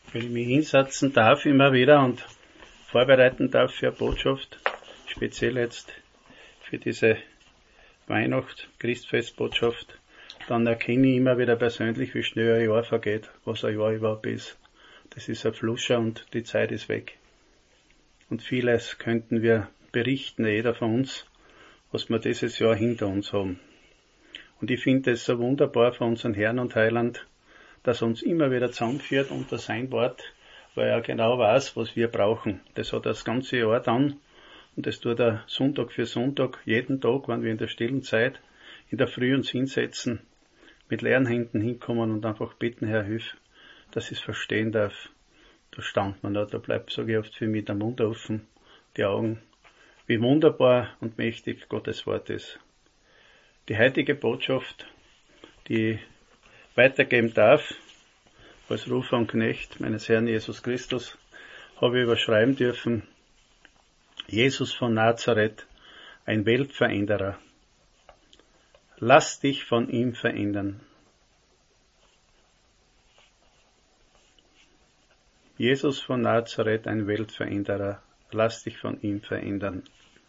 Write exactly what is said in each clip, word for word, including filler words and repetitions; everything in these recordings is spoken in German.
wenn ich mich hinsetzen darf immer wieder und vorbereiten darf für eine Botschaft, speziell jetzt für diese Weihnachts-Christfest-Botschaft, dann erkenne ich immer wieder persönlich, wie schnell ein Jahr vergeht, was ein Jahr überhaupt ist. Das ist ein Fluscher und die Zeit ist weg. Und vieles könnten wir berichten, jeder von uns, was wir dieses Jahr hinter uns haben. Und ich finde es so wunderbar von unseren Herrn und Heiland, dass er uns immer wieder zusammenführt unter sein Wort, weil er genau weiß, was wir brauchen. Das hat er das ganze Jahr dann und das tut er Sonntag für Sonntag, jeden Tag, wenn wir in der stillen Zeit in der Früh uns hinsetzen, mit leeren Händen hinkommen und einfach bitten, Herr, hilf, dass ich es verstehen darf. Da stand man da, da bleibt, sage ich oft, für mich der Mund offen, die Augen, wie wunderbar und mächtig Gottes Wort ist. Die heutige Botschaft, die ich weitergeben darf, als Rufer und Knecht meines Herrn Jesus Christus, habe ich überschreiben dürfen, Jesus von Nazareth, ein Weltveränderer. Lass dich von ihm verändern. Jesus von Nazareth, ein Weltveränderer. Lass dich von ihm verändern.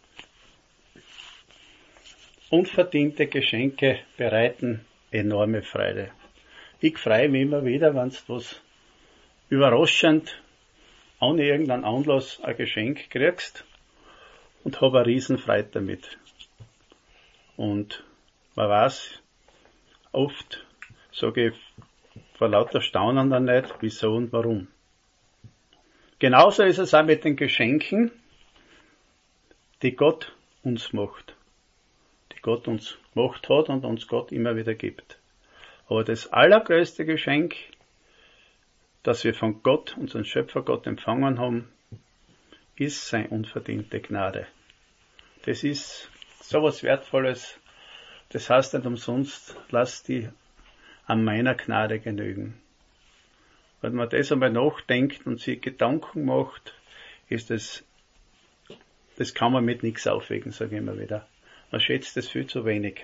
Unverdiente Geschenke bereiten enorme Freude. Ich freue mich immer wieder, wenn du was überraschend, ohne irgendeinen Anlass, ein Geschenk kriegst und habe eine Riesenfreude damit. Und man weiß, oft sage ich vor lauter Staunen dann nicht, wieso und warum. Genauso ist es auch mit den Geschenken, die Gott uns macht. Die Gott uns gemacht hat und uns Gott immer wieder gibt. Aber das allergrößte Geschenk, das wir von Gott, unseren Schöpfer Gott, empfangen haben, ist seine unverdiente Gnade. Das ist so was Wertvolles. Das heißt nicht umsonst, lass die an meiner Gnade genügen. Wenn man das einmal nachdenkt und sich Gedanken macht, ist das, das kann man mit nichts aufwägen, sage ich immer wieder. Man schätzt es viel zu wenig.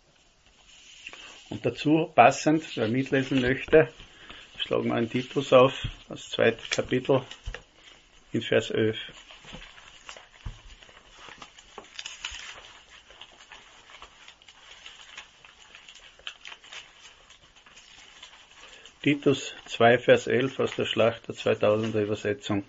Und dazu passend, wer mitlesen möchte, schlagen wir einen Titus auf, das zweite Kapitel, in Vers elf. Titus zwei, Vers elf aus der Schlachter zweitausender Übersetzung.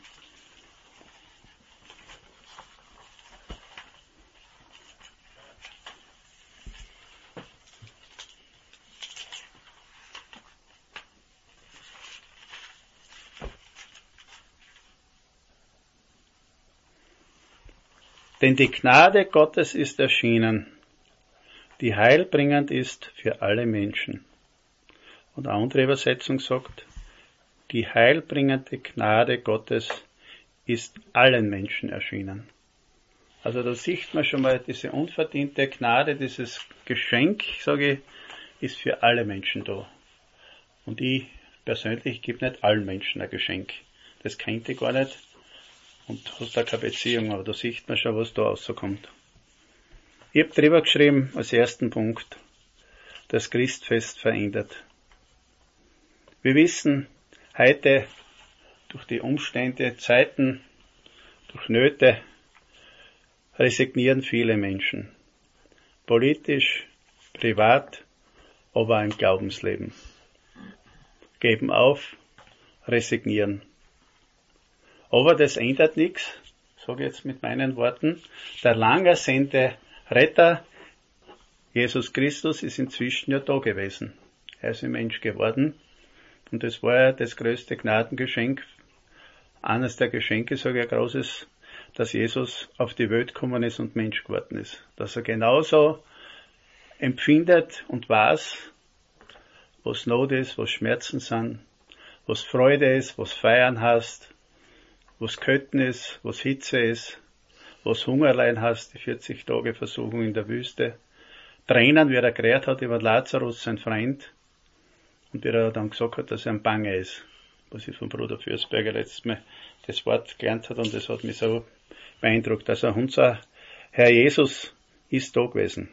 Denn die Gnade Gottes ist erschienen, die heilbringend ist für alle Menschen. Und eine andere Übersetzung sagt, die heilbringende Gnade Gottes ist allen Menschen erschienen. Also da sieht man schon mal, diese unverdiente Gnade, dieses Geschenk, sage ich, ist für alle Menschen da. Und ich persönlich gebe nicht allen Menschen ein Geschenk. Das kennt ich gar nicht. Und hast da keine Beziehung, aber da sieht man schon, was da rauskommt. Ich habe drüber geschrieben, als ersten Punkt, das Christfest verändert. Wir wissen, heute, durch die Umstände, Zeiten, durch Nöte, resignieren viele Menschen. Politisch, privat, aber auch im Glaubensleben. Geben auf, resignieren. Aber das ändert nichts, sage ich jetzt mit meinen Worten. Der lang ersehnte Retter, Jesus Christus, ist inzwischen ja da gewesen. Er ist ein Mensch geworden. Und das war ja das größte Gnadengeschenk. Eines der Geschenke, sage ich, ein großes, dass Jesus auf die Welt gekommen ist und Mensch geworden ist. Dass er genauso empfindet und weiß, was Not ist, was Schmerzen sind, was Freude ist, was Feiern heißt, was Kötten ist, was Hitze ist, was Hungerlein heißt, die vierzig Tage Versuchung in der Wüste. Tränen, wie er geredet hat über Lazarus, sein Freund, und wie er dann gesagt hat, dass er ein Bange ist, was ich vom Bruder Fürstberger letztes Mal das Wort gelernt hat, und das hat mich so beeindruckt. Also unser Herr Jesus ist da gewesen.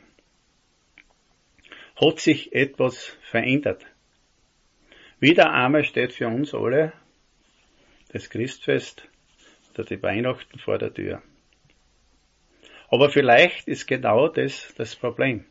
Hat sich etwas verändert. Wieder einmal steht für uns alle das Christfest oder die Weihnachten vor der Tür. Aber vielleicht ist genau das das Problem.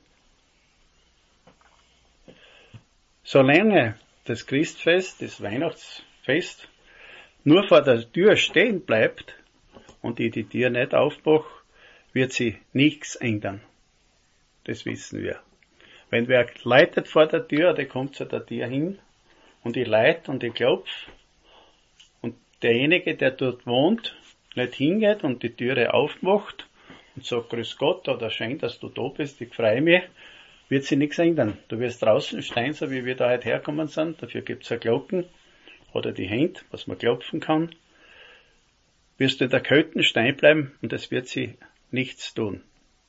Solange das Christfest, das Weihnachtsfest, nur vor der Tür stehen bleibt und ich die Tür nicht aufmache, wird sie nichts ändern. Das wissen wir. Wenn wer leitet vor der Tür, der kommt zu der Tür hin und ich leite und ich klopfe und derjenige, der dort wohnt, nicht hingeht und die Türe aufmacht und sagt, grüß Gott oder schön, dass du da bist, ich freue mich, wird sich nichts ändern. Du wirst draußen stehen, so wie wir da heute herkommen sind, dafür gibt's ja Glocken oder die Hände, was man klopfen kann, wirst du in der Kälte stehen bleiben und es wird sich nichts tun.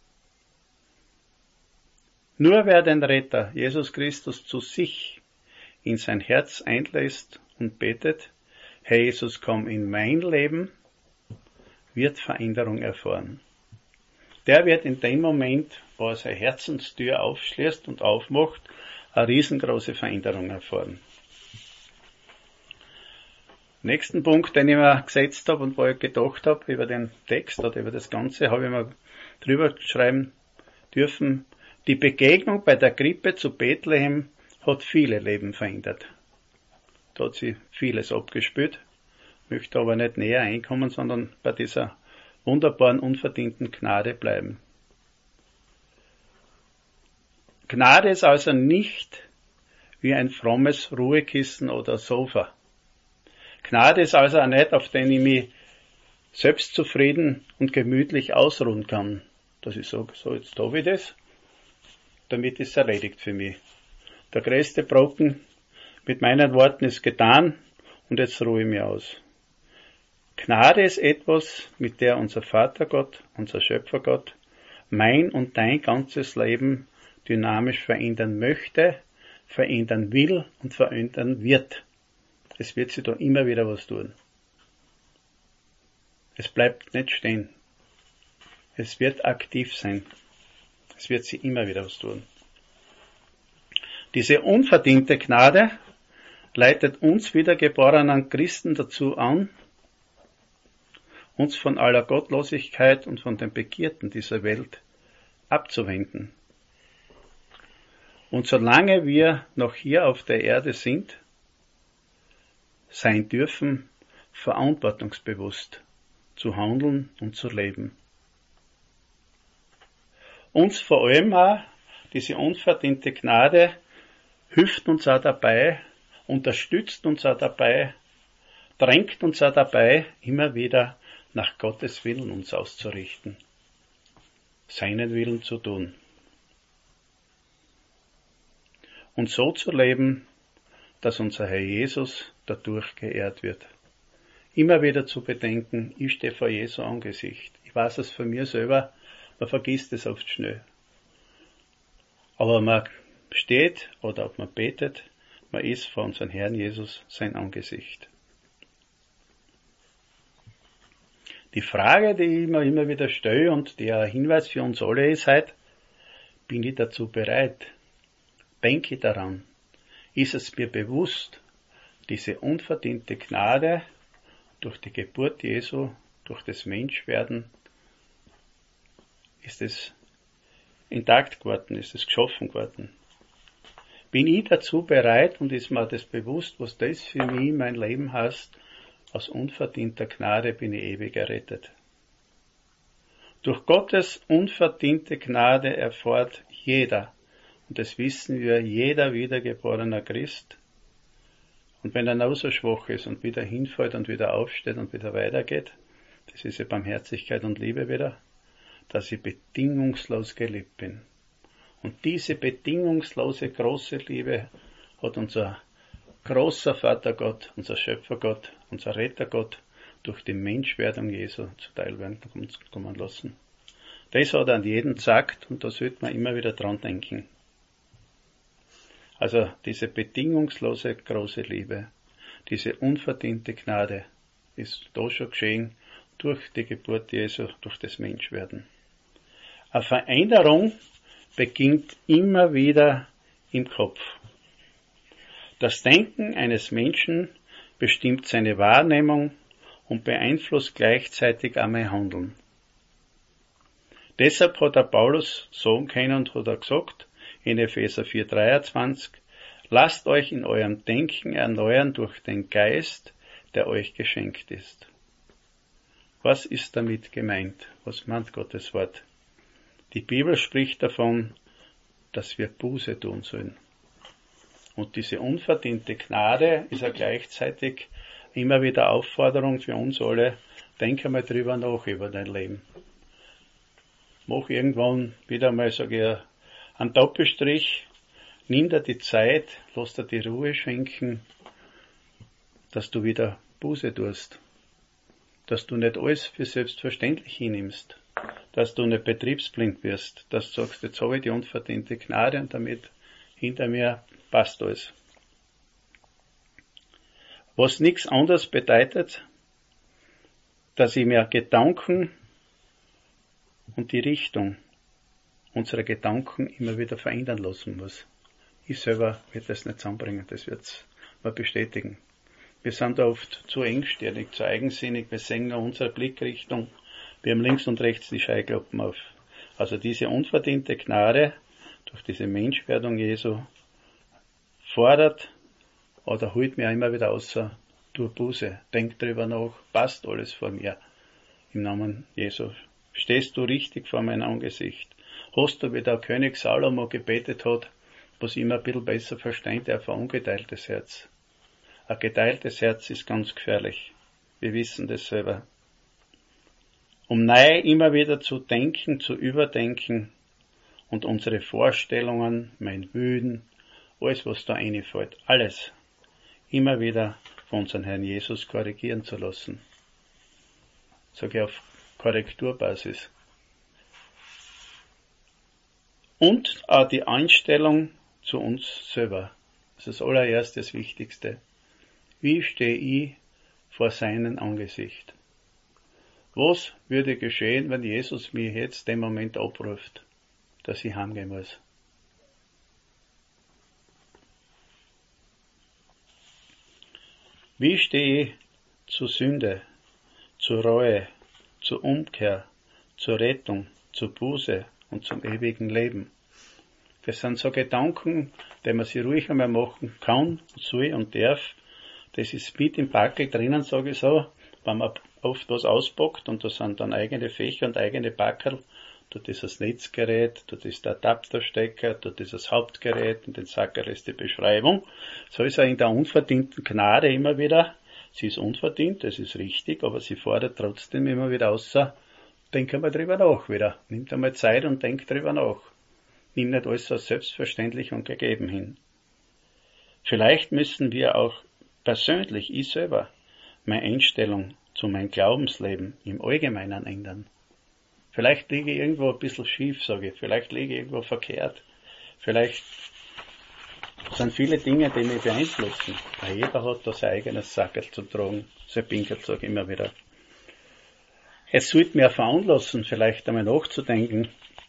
Nur wer den Retter, Jesus Christus, zu sich in sein Herz einlässt und betet, Herr Jesus, komm in mein Leben, wird Veränderung erfahren. Der wird in dem Moment, wo er seine Herzenstür aufschließt und aufmacht, eine riesengroße Veränderung erfahren. Nächsten Punkt, den ich mir gesetzt habe und wo ich gedacht habe über den Text oder über das Ganze, habe ich mir drüber schreiben dürfen, die Begegnung bei der Krippe zu Bethlehem hat viele Leben verändert. Da hat sich vieles abgespielt, möchte aber nicht näher einkommen, sondern bei dieser wunderbaren, unverdienten Gnade bleiben. Gnade ist also nicht wie ein frommes Ruhekissen oder Sofa. Gnade ist also auch nicht, auf den ich mich selbstzufrieden und gemütlich ausruhen kann. Dass ich sage, so jetzt habe ich das, damit ist es erledigt für mich. Der größte Brocken mit meinen Worten ist getan und jetzt ruhe ich mich aus. Gnade ist etwas, mit der unser Vater Gott, unser Schöpfer Gott, mein und dein ganzes Leben dynamisch verändern möchte, verändern will und verändern wird. Es wird sich da immer wieder was tun. Es bleibt nicht stehen. Es wird aktiv sein. Es wird sich immer wieder was tun. Diese unverdiente Gnade leitet uns wiedergeborenen Christen dazu an, uns von aller Gottlosigkeit und von den Begierden dieser Welt abzuwenden. Und solange wir noch hier auf der Erde sind, sein dürfen, verantwortungsbewusst zu handeln und zu leben. Uns vor allem auch diese unverdiente Gnade hilft uns auch dabei, unterstützt uns auch dabei, drängt uns auch dabei, immer wieder nach Gottes Willen uns auszurichten, seinen Willen zu tun. Und so zu leben, dass unser Herr Jesus dadurch geehrt wird. Immer wieder zu bedenken, ich stehe vor Jesu Angesicht. Ich weiß es von mir selber, man vergisst es oft schnell. Aber man steht oder ob man betet, man ist vor unserem Herrn Jesus sein Angesicht. Die Frage, die ich mir immer wieder stelle und die ein Hinweis für uns alle ist heute, bin ich dazu bereit? Denke daran. Ist es mir bewusst, diese unverdiente Gnade durch die Geburt Jesu, durch das Menschwerden, ist es intakt geworden, ist es geschaffen geworden? Bin ich dazu bereit und ist mir das bewusst, was das für mich mein Leben heißt? Aus unverdienter Gnade bin ich ewig errettet. Durch Gottes unverdiente Gnade erfährt jeder, und das wissen wir, jeder wiedergeborener Christ. Und wenn er noch so schwach ist und wieder hinfällt und wieder aufsteht und wieder weitergeht, das ist ja Barmherzigkeit und Liebe wieder, dass ich bedingungslos geliebt bin. Und diese bedingungslose große Liebe hat unser großer Vater Gott, unser Schöpfer Gott, unser Retter Gott durch die Menschwerdung Jesu zuteil werden kommen lassen. Das hat er an jeden gesagt und da sollte man immer wieder dran denken. Also diese bedingungslose große Liebe, diese unverdiente Gnade ist da schon geschehen durch die Geburt Jesu, durch das Menschwerden. Eine Veränderung beginnt immer wieder im Kopf. Das Denken eines Menschen bestimmt seine Wahrnehmung, und beeinflusst gleichzeitig auch mein Handeln. Deshalb hat der Paulus sagen können und hat er gesagt, in Epheser vier dreiundzwanzig, lasst euch in eurem Denken erneuern durch den Geist, der euch geschenkt ist. Was ist damit gemeint? Was meint Gottes Wort? Die Bibel spricht davon, dass wir Buße tun sollen. Und diese unverdiente Gnade ist ja gleichzeitig immer wieder Aufforderung für uns alle, denk einmal drüber nach über dein Leben. Mach irgendwann wieder mal, sage ich, einen Doppelstrich, nimm dir die Zeit, lass dir die Ruhe schenken, dass du wieder Buße tust. Dass du nicht alles für selbstverständlich hinnimmst. Dass du nicht betriebsblind wirst. Dass du sagst, jetzt habe ich die unverdiente Gnade und damit hinter mir passt alles. Was nichts anderes bedeutet, dass ich mir Gedanken und die Richtung unserer Gedanken immer wieder verändern lassen muss. Ich selber wird das nicht zusammenbringen, das wird's mal bestätigen. Wir sind da oft zu engstirnig, zu eigensinnig, wir sehen nur unsere Blickrichtung, wir haben links und rechts die Scheuklappen auf. Also diese unverdiente Gnade durch diese Menschwerdung Jesu fordert oder holt mir immer wieder außer, tu Buße, denk drüber nach, passt alles vor mir. Im Namen Jesu. Stehst du richtig vor meinem Angesicht? Hast du, wie der König Salomo gebetet hat, was ich immer ein bisschen besser verstehe, der für ein ungeteiltes Herz. Ein geteiltes Herz ist ganz gefährlich. Wir wissen das selber. Um neu immer wieder zu denken, zu überdenken und unsere Vorstellungen, mein Wüden, alles was da reinfällt, alles immer wieder von unserem Herrn Jesus korrigieren zu lassen. Sage ich auf Korrekturbasis. Und auch die Einstellung zu uns selber. Das ist das allererste, das Wichtigste. Wie stehe ich vor seinem Angesicht? Was würde geschehen, wenn Jesus mir jetzt den Moment abruft, dass ich heimgehen muss? Wie stehe ich zur Sünde, zur Reue, zur Umkehr, zur Rettung, zur Buße und zum ewigen Leben? Das sind so Gedanken, die man sich ruhig einmal machen kann, soll und darf. Das ist mit im Packel drinnen, sage ich so, wenn man oft was auspackt und da sind dann eigene Fächer und eigene Packel. Dort ist das Netzgerät, dort ist der Adapterstecker, dort ist das Hauptgerät, in den Sackerl ist die Beschreibung. So ist er in der unverdienten Gnade immer wieder. Sie ist unverdient, das ist richtig, aber sie fordert trotzdem immer wieder außer, denk einmal drüber nach wieder. Nimmt einmal Zeit und denk drüber nach. Nimm nicht alles als selbstverständlich und gegeben hin. Vielleicht müssen wir auch persönlich, ich selber, meine Einstellung zu meinem Glaubensleben im Allgemeinen ändern. Vielleicht liege ich irgendwo ein bisschen schief, sage ich. Vielleicht liege ich irgendwo verkehrt. Vielleicht sind viele Dinge, die mich beeinflussen. Weil jeder hat da sein eigenes Sackerl zu tragen. Sein Pinkel, sage ich immer wieder. Es sollte mir veranlassen, vielleicht einmal nachzudenken,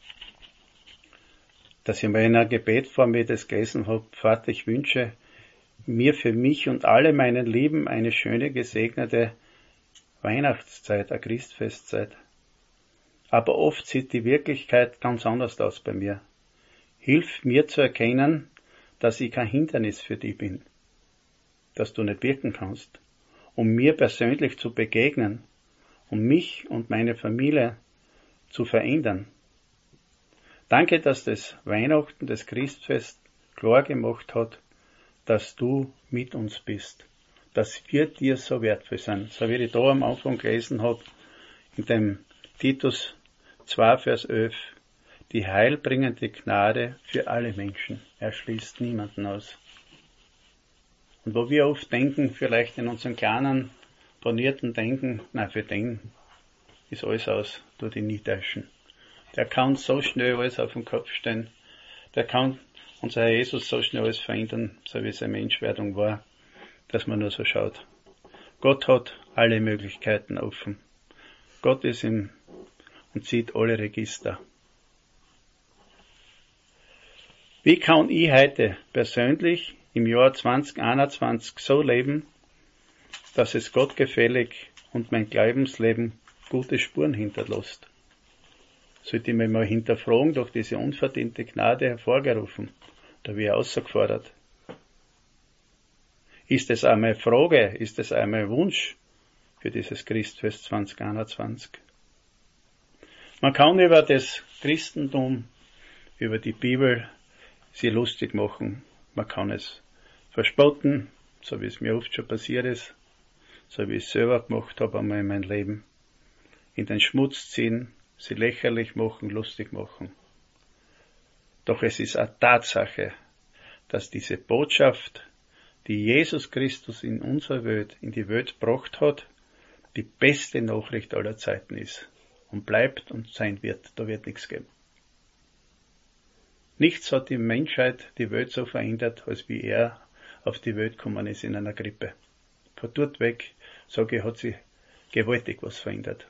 dass ich mal in einer Gebetform, wie ich das gelesen habe, Vater, ich wünsche mir für mich und alle meinen Lieben eine schöne, gesegnete Weihnachtszeit, eine Christfestzeit. Aber oft sieht die Wirklichkeit ganz anders aus bei mir. Hilf mir zu erkennen, dass ich kein Hindernis für dich bin, dass du nicht wirken kannst, um mir persönlich zu begegnen, um mich und meine Familie zu verändern. Danke, dass das Weihnachten, das Christfest klar gemacht hat, dass du mit uns bist, dass wir dir so wertvoll sind. So wie ich da am Anfang gelesen habe, in dem Titus zwei, Vers elf, die heilbringende Gnade für alle Menschen. Er schließt niemanden aus. Und wo wir oft denken, vielleicht in unseren kleinen, bornierten Denken, na für den ist alles aus, tu dich nie täuschen. Der kann so schnell alles auf den Kopf stellen. Der kann unser Herr Jesus so schnell alles verändern, so wie seine Menschwerdung war, dass man nur so schaut. Gott hat alle Möglichkeiten offen. Gott ist im und zieht alle Register. Wie kann ich heute persönlich im Jahr zwanzig einundzwanzig so leben, dass es Gott gefällig und mein Glaubensleben gute Spuren hinterlässt. Sollte ich mich mal hinterfragen, durch diese unverdiente Gnade hervorgerufen, da bin ich herausgefordert. Ist es auch meine Frage, ist es auch mein Wunsch für dieses Christfest zwanzig einundzwanzig? Man kann über das Christentum, über die Bibel sie lustig machen. Man kann es verspotten, so wie es mir oft schon passiert ist, so wie ich es selber gemacht habe einmal in meinem Leben. In den Schmutz ziehen, sie lächerlich machen, lustig machen. Doch es ist eine Tatsache, dass diese Botschaft, die Jesus Christus in unsere Welt, in die Welt gebracht hat, die beste Nachricht aller Zeiten ist und bleibt und sein wird. Da wird nichts geben. Nichts hat die Menschheit die Welt so verändert, als wie er auf die Welt gekommen ist in einer Krippe. Von dort weg, sage ich, hat sich gewaltig was verändert.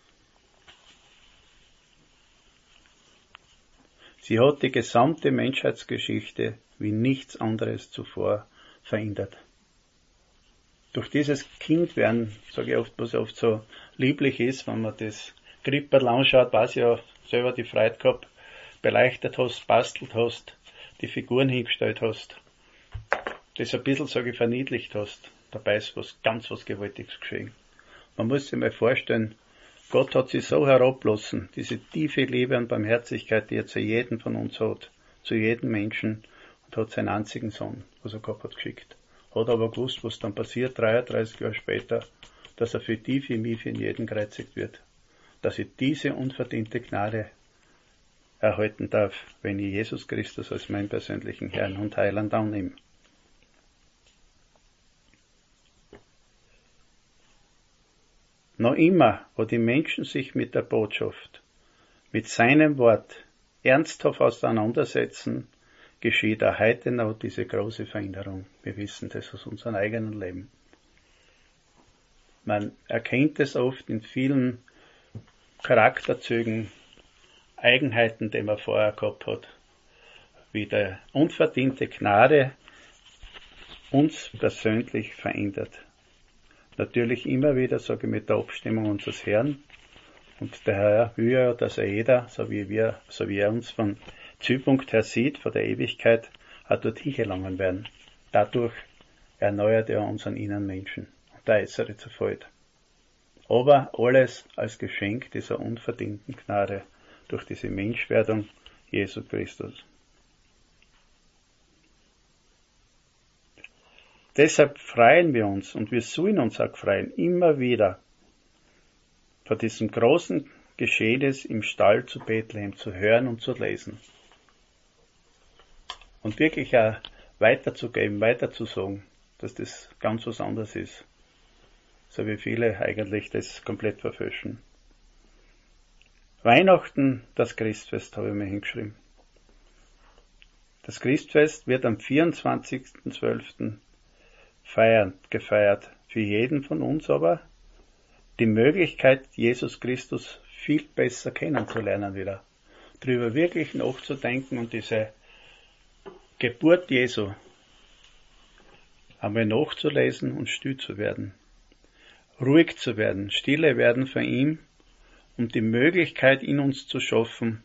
Sie hat die gesamte Menschheitsgeschichte wie nichts anderes zuvor verändert. Durch dieses Kindwerden, sage ich oft, was oft so lieblich ist, wenn man das Kripperl anschaut, weiß ich ja selber die Freude gehabt, beleuchtet hast, bastelt hast, die Figuren hingestellt hast, das ein bisschen, sage ich, verniedlicht hast. Dabei ist was ganz was Gewaltiges geschehen. Man muss sich mal vorstellen, Gott hat sich so herablassen, diese tiefe Liebe und Barmherzigkeit, die er zu jedem von uns hat, zu jedem Menschen, und hat seinen einzigen Sohn, was er gehabt hat, geschickt. Hat aber gewusst, was dann passiert, dreiunddreißig Jahre später, dass er für die, für mich, für jeden gekreuzigt wird. Dass ich diese unverdiente Gnade erhalten darf, wenn ich Jesus Christus als meinen persönlichen Herrn und Heiland annehme. Noch immer, wo die Menschen sich mit der Botschaft, mit seinem Wort ernsthaft auseinandersetzen, geschieht auch heute noch diese große Veränderung. Wir wissen das aus unserem eigenen Leben. Man erkennt es oft in vielen Charakterzügen, Eigenheiten, die man vorher gehabt hat, wie die unverdiente Gnade uns persönlich verändert. Natürlich immer wieder, sage ich, mit der Abstimmung unseres Herrn. Und der Herr will ja, dass er jeder, so wie wir, so wie er uns von Zielpunkt her sieht, von der Ewigkeit, auch dorthin gelangen werden. Dadurch erneuert er unseren inneren Menschen. Und da ist er jetzt erfolgt. Aber alles als Geschenk dieser unverdienten Gnade durch diese Menschwerdung Jesu Christus. Deshalb freuen wir uns und wir sollen uns auch freuen, immer wieder vor diesem großen Geschehnis im Stall zu Bethlehem zu hören und zu lesen. Und wirklich auch weiterzugeben, weiterzusagen, dass das ganz was anderes ist. So wie viele eigentlich das komplett verfälschen. Weihnachten, das Christfest, habe ich mir hingeschrieben. Das Christfest wird am vierundzwanzigsten zwölften Feiern, gefeiert. Für jeden von uns aber die Möglichkeit, Jesus Christus viel besser kennenzulernen wieder. Darüber wirklich nachzudenken und diese Geburt Jesu einmal nachzulesen und still zu werden. Ruhig zu werden, stille werden vor ihm, um die Möglichkeit in uns zu schaffen,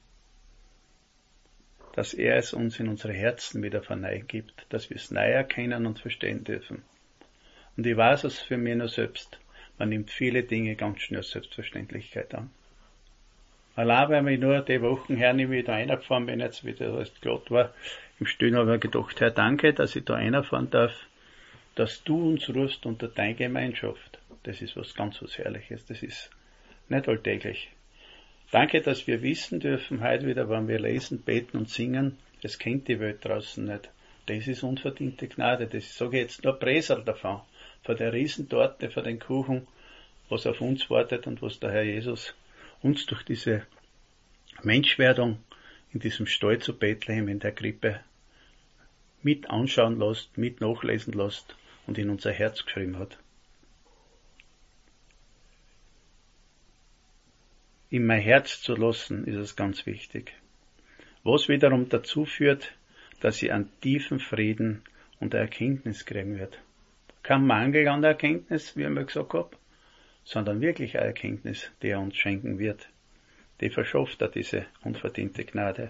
dass er es uns in unsere Herzen wieder verneigt gibt, dass wir es neu erkennen und verstehen dürfen. Und ich weiß es für mich nur selbst, man nimmt viele Dinge ganz schnell als Selbstverständlichkeit an. Allein, weil ich nur die Wochen her nicht wieder reingefahren bin, jetzt wieder alles glatt war, im Stillen habe ich gedacht, Herr, danke, dass ich da reinfahren darf, dass du uns rufst unter deine Gemeinschaft. Das ist was ganz was Herrliches, das ist nicht alltäglich. Danke, dass wir wissen dürfen, heute wieder, wenn wir lesen, beten und singen, es kennt die Welt draußen nicht. Das ist unverdiente Gnade, das sage ich jetzt nur Präsel davon, von der Riesentorte, von den Kuchen, was auf uns wartet und was der Herr Jesus uns durch diese Menschwerdung in diesem Stall zu Bethlehem in der Krippe mit anschauen lässt, mit nachlesen lässt und in unser Herz geschrieben hat. In mein Herz zu lassen, ist es ganz wichtig. Was wiederum dazu führt, dass ich einen tiefen Frieden und Erkenntnis kriegen wird. Kein Mangel an der Erkenntnis, wie ich mir gesagt habe, sondern wirklich eine Erkenntnis, die er uns schenken wird. Die verschafft er, diese unverdiente Gnade.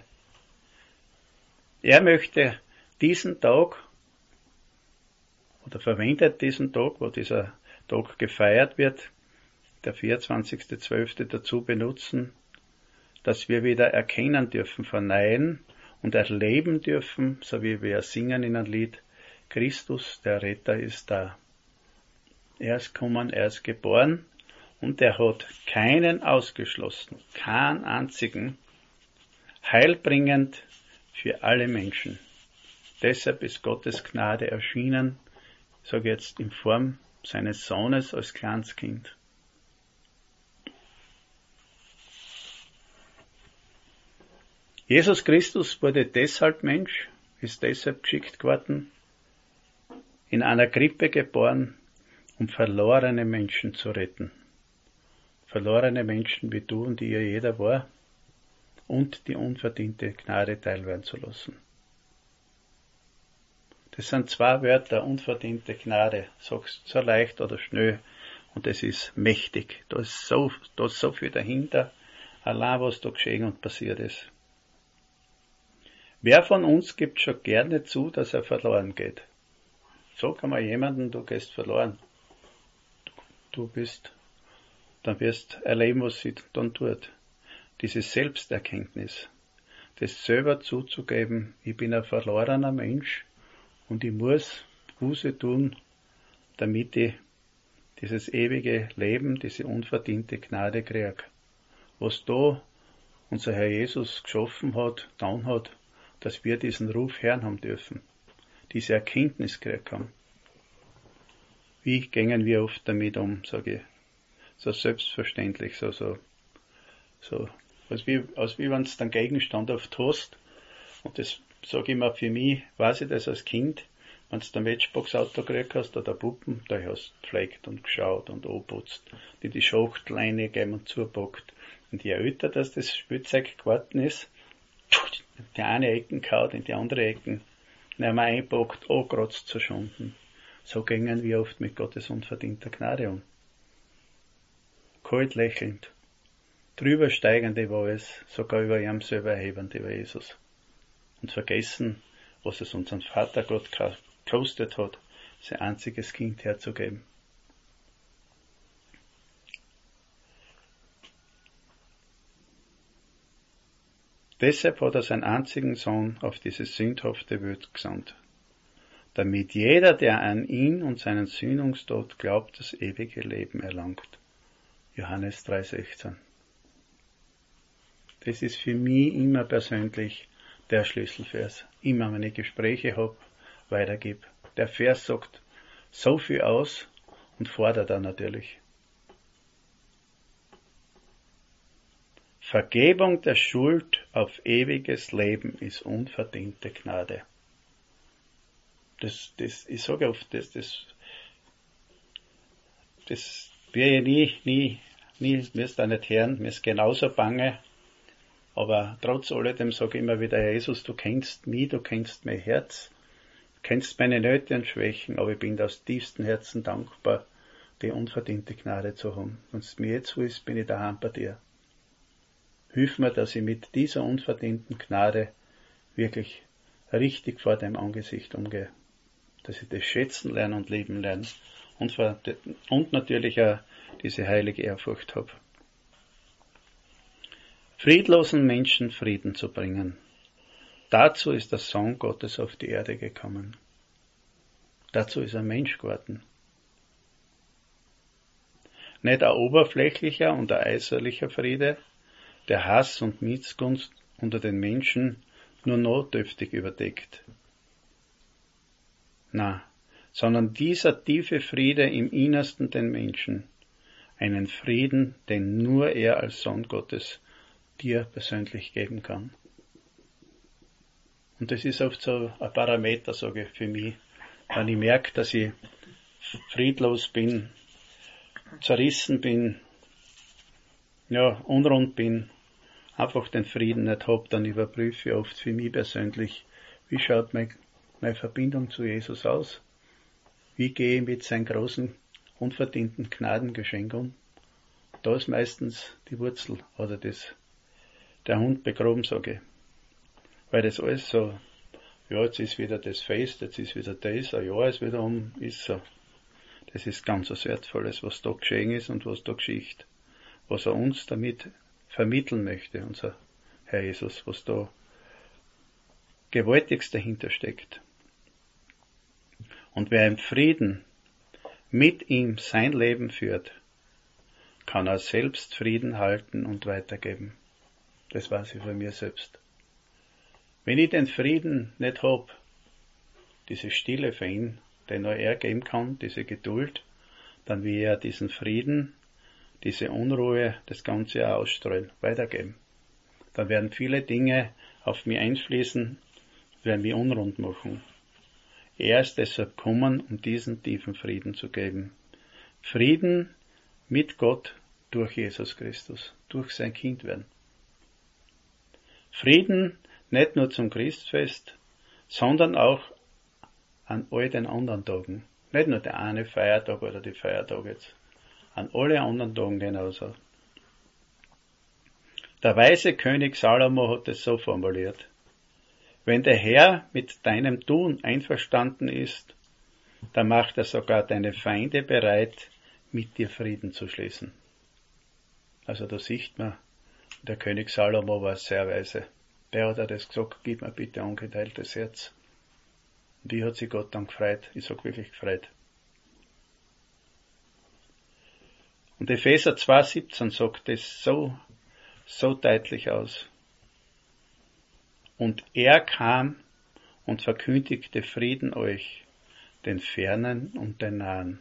Er möchte diesen Tag, oder verwendet diesen Tag, wo dieser Tag gefeiert wird, der vierundzwanzigster zwölfte dazu benutzen, dass wir wieder erkennen dürfen, verneien und erleben dürfen, so wie wir singen in einem Lied, Christus, der Retter, ist da. Er ist gekommen, er ist geboren und er hat keinen ausgeschlossen, keinen einzigen, heilbringend für alle Menschen. Deshalb ist Gottes Gnade erschienen, sage ich jetzt in Form seines Sohnes als kleines Kind. Jesus Christus wurde deshalb Mensch, ist deshalb geschickt worden, in einer Krippe geboren, um verlorene Menschen zu retten. Verlorene Menschen wie du und ihr jeder war und die unverdiente Gnade teilwerden zu lassen. Das sind zwei Wörter, unverdiente Gnade. Sagst so leicht oder schnell und es ist mächtig. Da ist so, da ist so viel dahinter, allein was da geschehen und passiert ist. Wer von uns gibt schon gerne zu, dass er verloren geht? So kann man jemanden, du gehst verloren. Du bist, dann wirst erleben, was sie dann tut. Diese Selbsterkenntnis, das selber zuzugeben, ich bin ein verlorener Mensch und ich muss Buße tun, damit ich dieses ewige Leben, diese unverdiente Gnade kriege. Was da unser Herr Jesus geschaffen hat, getan hat, dass wir diesen Ruf hören haben dürfen, diese Erkenntnis gekriegt haben. Wie gehen wir oft damit um, sage ich, so selbstverständlich, so, so, so, als wie, als wie wenn du den Gegenstand oft hast, und das sage ich mir für mich, weiß ich das als Kind, wenn du ein Matchbox-Auto gekriegt hast, oder Puppen, da hast du gepflegt und geschaut und angeputzt, die die Schachtel reingegeben und zupackt. Und je älter das, das Spielzeug geworden ist, in die eine Ecken kaut, in die andere Ecken, nicht mehr einpackt, angekratzt zu Schunden. So gingen wir oft mit Gottes unverdienter Gnade um. Kalt lächelnd, drüber steigend über alles, sogar über ihm selber erhebend über Jesus. Und vergessen, was es unseren Vater Gott gekostet hat, sein einziges Kind herzugeben. Deshalb hat er seinen einzigen Sohn auf diese sündhafte Welt gesandt, damit jeder, der an ihn und seinen Sühnungstod glaubt, das ewige Leben erlangt. Johannes drei sechzehn. Das ist für mich immer persönlich der Schlüsselvers. Immer, wenn ich Gespräche habe, weitergebe. Der Vers sagt so viel aus und fordert er natürlich. Vergebung der Schuld auf ewiges Leben ist unverdiente Gnade. Das, das, ich sage oft, das, das, das werde ich nie, nie, nie, mir ist da nicht hören, mir ist genauso bange, aber trotz alledem sage ich immer wieder, Jesus, du kennst mich, du kennst mein Herz, du kennst meine Nöte und Schwächen, aber ich bin aus tiefstem Herzen dankbar, die unverdiente Gnade zu haben. Wenn es mir jetzt so ist, bin ich daheim bei dir. Hilf mir, dass ich mit dieser unverdienten Gnade wirklich richtig vor deinem Angesicht umgehe. Dass ich das schätzen lerne und lieben lerne. Und, und natürlich auch diese heilige Ehrfurcht habe. Friedlosen Menschen Frieden zu bringen. Dazu ist der Sohn Gottes auf die Erde gekommen. Dazu ist er Mensch geworden. Nicht ein oberflächlicher und ein äußerlicher Friede, der Hass und Missgunst unter den Menschen nur notdürftig überdeckt. Na, sondern dieser tiefe Friede im Innersten den Menschen, einen Frieden, den nur er als Sohn Gottes dir persönlich geben kann. Und das ist oft so ein Parameter, sage ich, für mich, wenn ich merke, dass ich friedlos bin, zerrissen bin, ja, unrund bin, einfach den Frieden nicht habe, dann überprüfe ich oft für mich persönlich, wie schaut meine, meine Verbindung zu Jesus aus? Wie gehe ich mit seinem großen, unverdienten Gnadengeschenk um? da ist meistens die Wurzel oder das, der Hund begraben, sage ich. Weil das alles so, ja, jetzt ist wieder das Fest, jetzt ist wieder das, ein Jahr ist wieder um, ist so. Das ist ganz was Wertvolles, was da geschehen ist und was da geschieht. Was er uns damit vermitteln möchte, unser Herr Jesus, was da gewaltigst dahinter steckt. Und wer im Frieden mit ihm sein Leben führt, kann er selbst Frieden halten und weitergeben. Das weiß ich von mir selbst. Wenn ich den Frieden nicht hab, diese Stille für ihn, den nur er geben kann, diese Geduld, dann will er diesen Frieden, diese Unruhe, das Ganze auch ausstrahlen, weitergeben. Dann werden viele Dinge auf mich einfließen, werden mich unrund machen. Er ist deshalb gekommen, um diesen tiefen Frieden zu geben. Frieden mit Gott durch Jesus Christus, durch sein Kindwerden. Frieden nicht nur zum Christfest, sondern auch an all den anderen Tagen. Nicht nur der eine Feiertag oder die Feiertage jetzt. An alle anderen Tagen genauso. Der weise König Salomo hat es so formuliert: Wenn der Herr mit deinem Tun einverstanden ist, dann macht er sogar deine Feinde bereit, mit dir Frieden zu schließen. Also da sieht man, der König Salomo war sehr weise. Der hat er das gesagt, gib mir bitte ungeteiltes Herz. Und die hat sich Gott dann gefreut. Ich sag wirklich gefreut. Und Epheser zwei siebzehn sagt das so, so deutlich aus. Und er kam und verkündigte Frieden euch, den Fernen und den Nahen.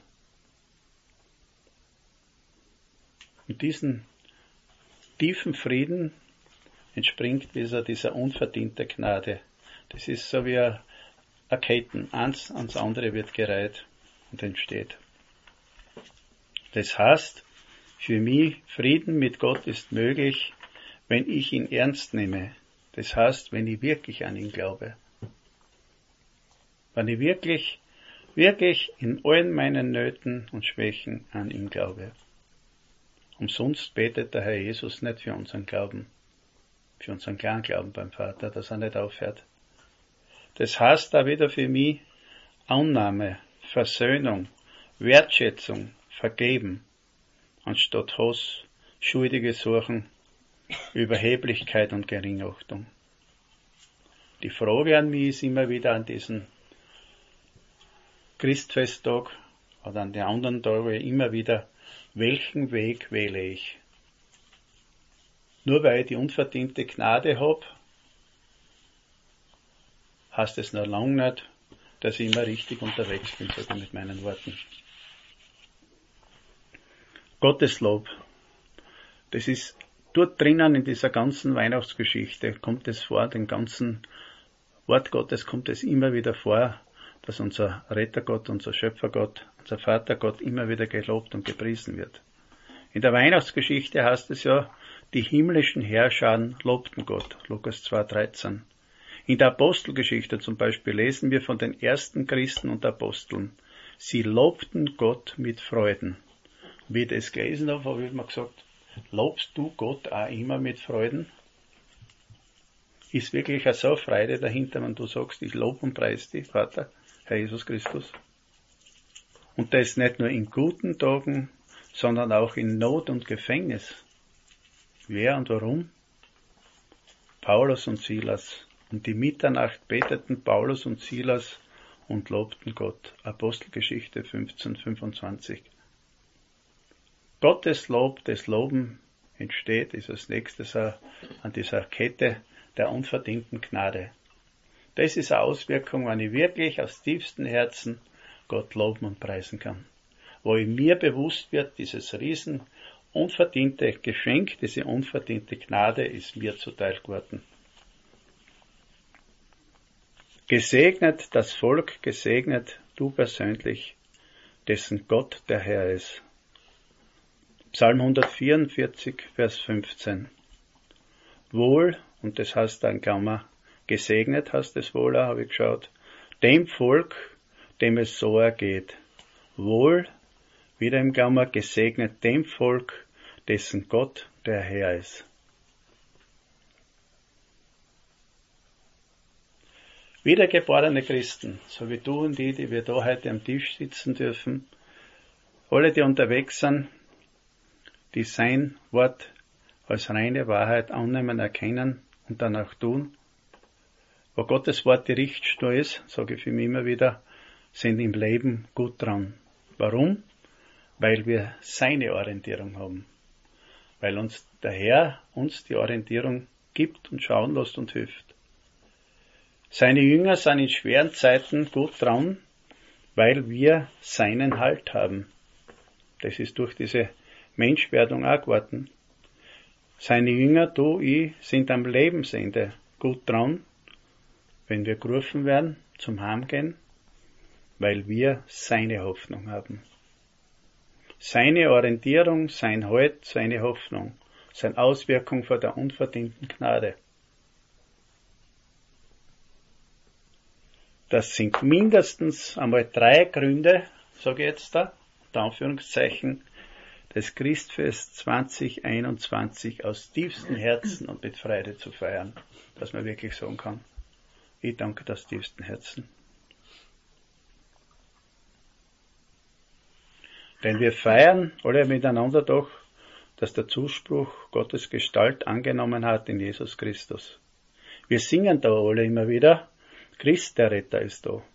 Und diesen tiefen Frieden entspringt dieser, dieser unverdiente Gnade. Das ist so wie ein Ketten. Eins ans andere wird gereiht und entsteht. Das heißt, für mich, Frieden mit Gott ist möglich, wenn ich ihn ernst nehme. Das heißt, wenn ich wirklich an ihn glaube. Wenn ich wirklich, wirklich in allen meinen Nöten und Schwächen an ihn glaube. Umsonst betet der Herr Jesus nicht für unseren Glauben, für unseren kleinen Glauben beim Vater, dass er nicht aufhört. Das heißt da wieder für mich Annahme, Versöhnung, Wertschätzung, Vergeben, anstatt Hass, Schuldige suchen, Überheblichkeit und Geringachtung. Die Frage an mich ist immer wieder an diesen Christfesttag oder an den anderen Tagen immer wieder, welchen Weg wähle ich? Nur weil ich die unverdiente Gnade habe, heißt es noch lange nicht, dass ich immer richtig unterwegs bin, sage ich mit meinen Worten. Gottes Lob. Das ist dort drinnen in dieser ganzen Weihnachtsgeschichte, kommt es vor, den ganzen Wort Gottes kommt es immer wieder vor, dass unser Rettergott, unser Schöpfergott, unser Vatergott immer wieder gelobt und gepriesen wird. In der Weihnachtsgeschichte heißt es ja, die himmlischen Herrscher lobten Gott, Lukas zwei dreizehn. In der Apostelgeschichte zum Beispiel lesen wir von den ersten Christen und Aposteln. Sie lobten Gott mit Freuden. Wie ich das gelesen habe, habe ich mir gesagt, lobst du Gott auch immer mit Freuden? Ist wirklich so Freude dahinter, wenn du sagst, ich lobe und preise dich, Vater, Herr Jesus Christus? Und das nicht nur in guten Tagen, sondern auch in Not und Gefängnis. Wer und warum? Paulus und Silas. Um die Mitternacht beteten Paulus und Silas und lobten Gott. Apostelgeschichte fünfzehn fünfundzwanzig. Gottes Lob, das Loben entsteht, ist als nächstes an dieser Kette der unverdienten Gnade. Das ist eine Auswirkung, wenn ich wirklich aus tiefstem Herzen Gott loben und preisen kann. Wo in mir bewusst wird, dieses riesen unverdiente Geschenk, diese unverdiente Gnade ist mir zuteil geworden. Gesegnet das Volk, gesegnet du persönlich, dessen Gott der Herr ist. Psalm hundertvierundvierzig, Vers fünfzehn. Wohl, und das heißt dann Klammer, gesegnet heißt es wohl, habe ich geschaut, dem Volk, dem es so ergeht. Wohl, wieder im Klammer, gesegnet dem Volk, dessen Gott der Herr ist. Wiedergeborene Christen, so wie du und ich, die wir da heute am Tisch sitzen dürfen, alle, die unterwegs sind, die sein Wort als reine Wahrheit annehmen, erkennen und dann auch tun, wo Gottes Wort die Richtschnur ist, sage ich für mich immer wieder, sind im Leben gut dran. Warum? Weil wir seine Orientierung haben. Weil uns der Herr uns die Orientierung gibt und schauen lässt und hilft. Seine Jünger sind in schweren Zeiten gut dran, weil wir seinen Halt haben. Das ist durch diese Menschwerdung auch geworden. Seine Jünger, du, ich, sind am Lebensende gut dran, wenn wir gerufen werden zum Heimgehen, weil wir seine Hoffnung haben. Seine Orientierung, sein Halt, seine Hoffnung, seine Auswirkung von der unverdienten Gnade. Das sind mindestens einmal drei Gründe, sage ich jetzt da, unter Anführungszeichen, das Christfest zwanzig einundzwanzig aus tiefstem Herzen und mit Freude zu feiern, dass man wirklich sagen kann, ich danke aus tiefstem Herzen. Denn wir feiern alle miteinander doch, dass der Zuspruch Gottes Gestalt angenommen hat in Jesus Christus. Wir singen da alle immer wieder, Christ, der Retter, ist da.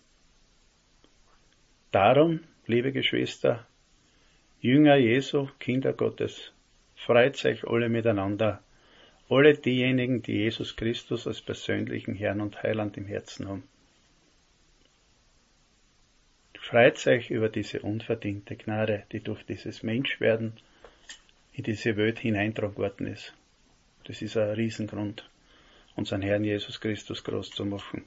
Darum, liebe Geschwister, Jünger Jesu, Kinder Gottes, freut euch alle miteinander, alle diejenigen, die Jesus Christus als persönlichen Herrn und Heiland im Herzen haben. Freut euch über diese unverdiente Gnade, die durch dieses Menschwerden in diese Welt hineintragen worden ist. Das ist ein Riesengrund, unseren Herrn Jesus Christus groß zu machen.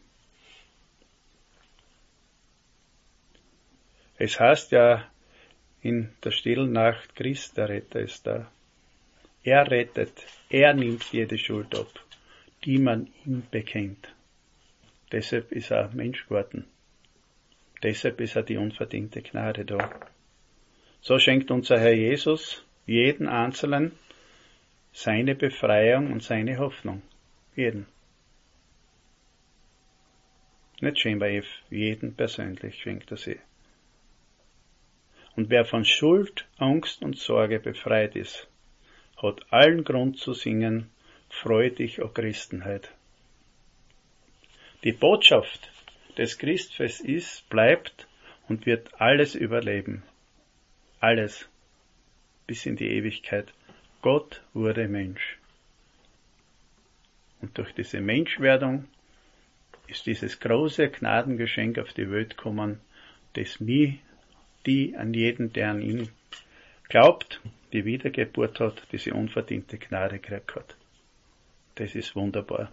Es heißt ja in der stillen Nacht, Christ, der Retter, ist da. Er rettet, er nimmt jede Schuld ab, die man ihm bekennt. Deshalb ist er Mensch geworden. Deshalb ist er die unverdiente Gnade da. So schenkt unser Herr Jesus jeden Einzelnen seine Befreiung und seine Hoffnung. Jeden. Nicht Schembaev, jeden persönlich schenkt er sie. Und wer von Schuld, Angst und Sorge befreit ist, hat allen Grund zu singen, freu dich, o Christenheit. Die Botschaft des Christfests ist, bleibt und wird alles überleben. Alles. Bis in die Ewigkeit. Gott wurde Mensch. Und durch diese Menschwerdung ist dieses große Gnadengeschenk auf die Welt gekommen, das mich, die an jeden, der an ihn glaubt, die Wiedergeburt hat, diese unverdiente Gnade gekriegt hat. Das ist wunderbar.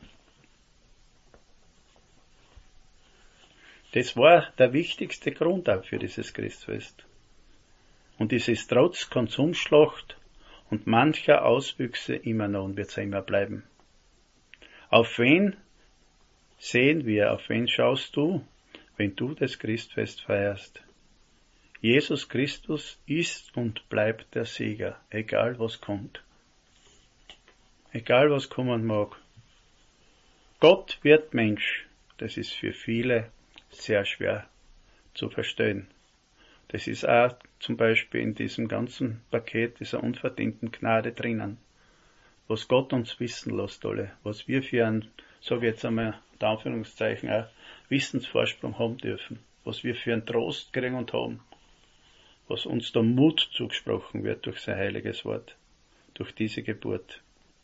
Das war der wichtigste Grund auch für dieses Christfest. Und es ist trotz Konsumschlacht und mancher Auswüchse immer noch und wird es immer bleiben. Auf wen sehen wir, auf wen schaust du, wenn du das Christfest feierst? Jesus Christus ist und bleibt der Sieger, egal was kommt. Egal was kommen mag. Gott wird Mensch. Das ist für viele sehr schwer zu verstehen. Das ist auch zum Beispiel in diesem ganzen Paket dieser unverdienten Gnade drinnen. Was Gott uns wissen lässt, alle. Was wir für einen, sage ich jetzt einmal, in Anführungszeichen, auch Wissensvorsprung haben dürfen. Was wir für einen Trost kriegen und haben. Was uns der Mut zugesprochen wird durch sein heiliges Wort, durch diese Geburt.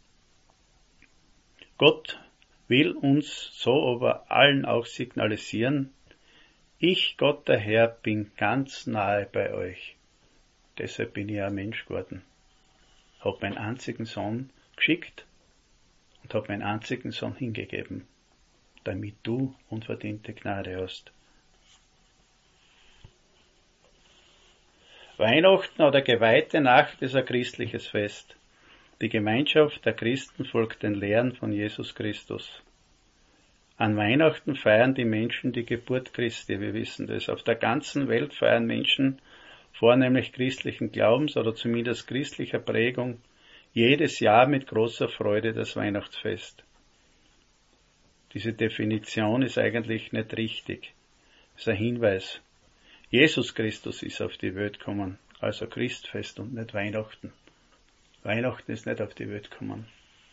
Gott will uns so aber allen auch signalisieren, ich, Gott der Herr, bin ganz nahe bei euch. Deshalb bin ich ein Mensch geworden. Hab meinen einzigen Sohn geschickt und hab meinen einzigen Sohn hingegeben, damit du unverdiente Gnade hast. Weihnachten oder geweihte Nacht ist ein christliches Fest. Die Gemeinschaft der Christen folgt den Lehren von Jesus Christus. An Weihnachten feiern die Menschen die Geburt Christi, wir wissen das. Auf der ganzen Welt feiern Menschen vornehmlich christlichen Glaubens oder zumindest christlicher Prägung jedes Jahr mit großer Freude das Weihnachtsfest. Diese Definition ist eigentlich nicht richtig. Es ist ein Hinweis. Jesus Christus ist auf die Welt gekommen, also Christfest und nicht Weihnachten. Weihnachten ist nicht auf die Welt gekommen.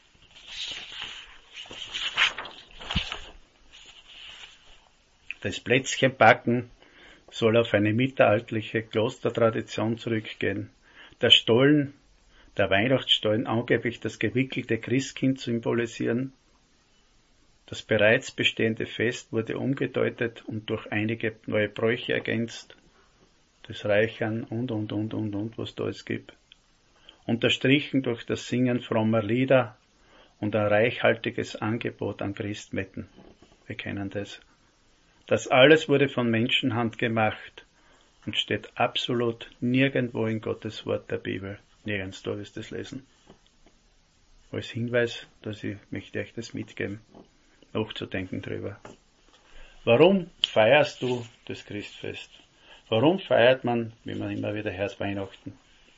Das Plätzchenbacken soll auf eine mittelalterliche Klostertradition zurückgehen. Der Stollen, der Weihnachtsstollen, angeblich das gewickelte Christkind symbolisieren. Das bereits bestehende Fest wurde umgedeutet und durch einige neue Bräuche ergänzt. Das Reichern und, und, und, und, und, was da es gibt. Unterstrichen durch das Singen frommer Lieder und ein reichhaltiges Angebot an Christmetten. Wir kennen das. Das alles wurde von Menschenhand gemacht und steht absolut nirgendwo in Gottes Wort der Bibel. Nirgends, da wirst du das lesen. Als Hinweis, dass ich möchte euch das mitgeben, nachzudenken drüber. Warum feierst du das Christfest? Warum feiert man, wie man immer wieder hört, Weihnachten?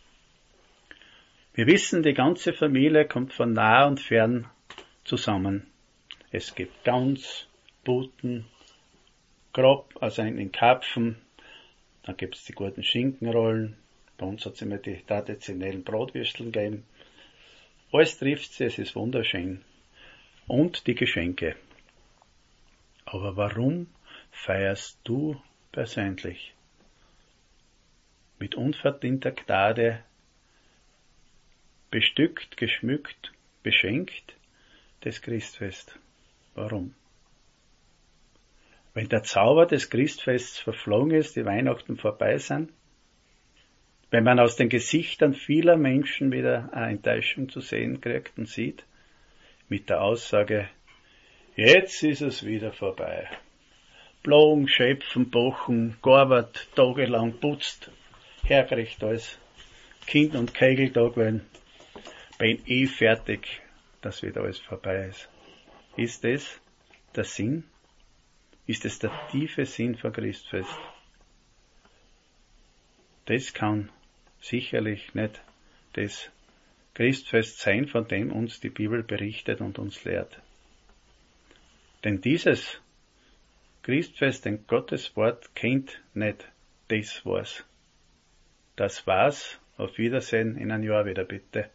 Wir wissen, die ganze Familie kommt von nah und fern zusammen. Es gibt Gans, Puten, Grob, also in Karpfen, dann gibt es die guten Schinkenrollen, bei uns hat es immer die traditionellen Bratwürsteln gegeben. Alles trifft sie, es ist wunderschön. Und die Geschenke. Aber warum feierst du persönlich mit unverdienter Gnade bestückt, geschmückt, beschenkt das Christfest? Warum? Wenn der Zauber des Christfests verflogen ist, die Weihnachten vorbei sind, wenn man aus den Gesichtern vieler Menschen wieder eine Enttäuschung zu sehen kriegt und sieht, mit der Aussage, jetzt ist es wieder vorbei. Blogen, schöpfen, bochen, gearbeitet, tagelang putzt, hergerichtet alles, Kind- und Kegeltag, wenn bin eh fertig, dass wieder alles vorbei ist. Ist das der Sinn? Ist es der tiefe Sinn von Christfest? Das kann sicherlich nicht das Christfest sein, von dem uns die Bibel berichtet und uns lehrt. Denn dieses Christfest, denn Gottes Wort kennt nicht das war's. Das war's. Auf Wiedersehen in ein Jahr wieder bitte.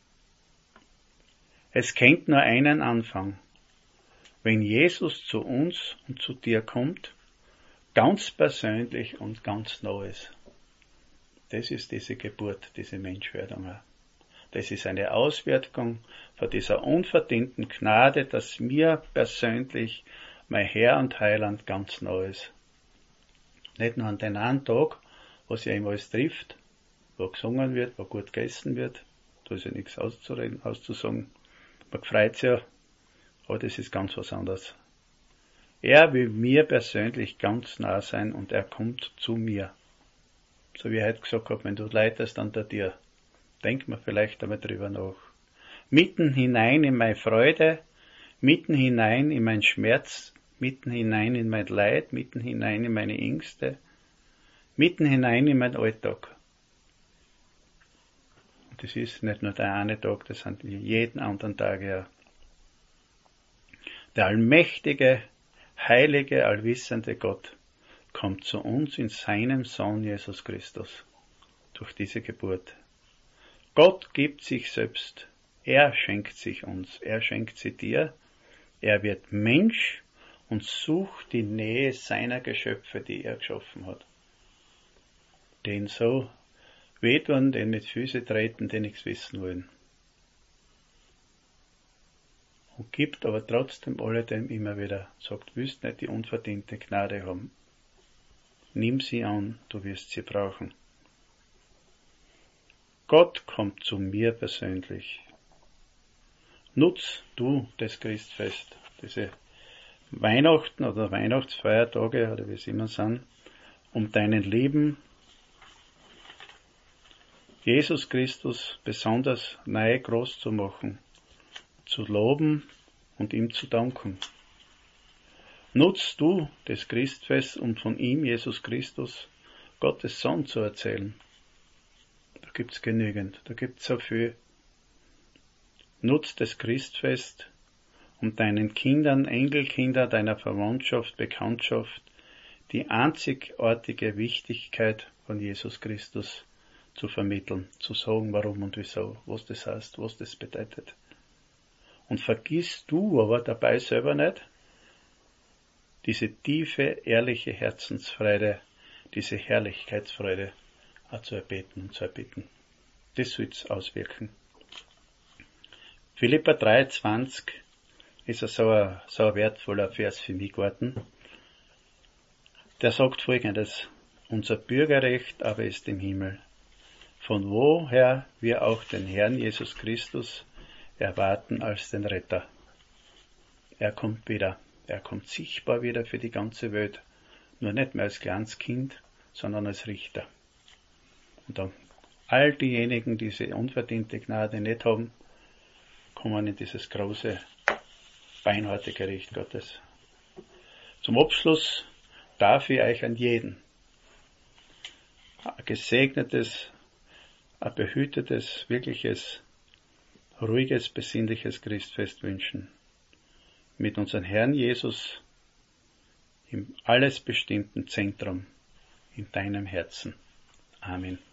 Es kennt nur einen Anfang. Wenn Jesus zu uns und zu dir kommt, ganz persönlich und ganz Neues. Das ist diese Geburt, diese Menschwerdung. Das ist eine Auswirkung von dieser unverdienten Gnade, dass mir persönlich mein Herr und Heiland ganz Neues. Nicht nur an den einen Tag, was ja immer alles trifft, wo gesungen wird, wo gut gegessen wird, da ist ja nichts auszureden, auszusagen. Man freut sich ja, aber das ist ganz was anderes. Er will mir persönlich ganz nah sein und er kommt zu mir. So wie ich heute gesagt habe, wenn du leitest an der Tür, denk mal vielleicht einmal drüber nach. Mitten hinein in meine Freude, mitten hinein in meinen Schmerz, mitten hinein in mein Leid, mitten hinein in meine Ängste, mitten hinein in meinen Alltag. Und das ist nicht nur der eine Tag, das sind jeden anderen Tag ja. Der allmächtige, heilige, allwissende Gott kommt zu uns in seinem Sohn Jesus Christus durch diese Geburt. Gott gibt sich selbst. Er schenkt sich uns. Er schenkt sie dir. Er wird Mensch und sucht die Nähe seiner Geschöpfe, die er geschaffen hat. Den so wehtun, den mit Füße treten, die nichts wissen wollen. Und gibt aber trotzdem alledem immer wieder, sagt, willst nicht die unverdiente Gnade haben. Nimm sie an, du wirst sie brauchen. Gott kommt zu mir persönlich. Nutz du das Christfest, diese Weihnachten oder Weihnachtsfeiertage oder wie es immer sind, um deinen lieben Jesus Christus besonders nahe groß zu machen, zu loben und ihm zu danken. Nutzt du das Christfest, um von ihm, Jesus Christus, Gottes Sohn zu erzählen. Da gibt's genügend, da gibt's so viel. Nutz das Christfest, um deinen Kindern, Enkelkinder, deiner Verwandtschaft, Bekanntschaft die einzigartige Wichtigkeit von Jesus Christus zu vermitteln, zu sagen, warum und wieso, was das heißt, was das bedeutet. Und vergiss du aber dabei selber nicht, diese tiefe, ehrliche Herzensfreude, diese Herrlichkeitsfreude auch zu erbeten und zu erbitten. Das soll's auswirken. Philipper drei zwanzig ist ein so, ein so ein wertvoller Vers für mich geworden. Der sagt Folgendes: Unser Bürgerrecht aber ist im Himmel, von woher wir auch den Herrn Jesus Christus erwarten als den Retter. Er kommt wieder. Er kommt sichtbar wieder für die ganze Welt. Nur nicht mehr als kleines Kind, sondern als Richter. Und dann all diejenigen, die diese unverdiente Gnade nicht haben, kommen in dieses große, beinharte Gericht Gottes. Zum Abschluss darf ich euch an jeden ein gesegnetes, ein behütetes, wirkliches, ruhiges, besinnliches Christfest wünschen. Mit unserem Herrn Jesus im alles bestimmten Zentrum in deinem Herzen. Amen.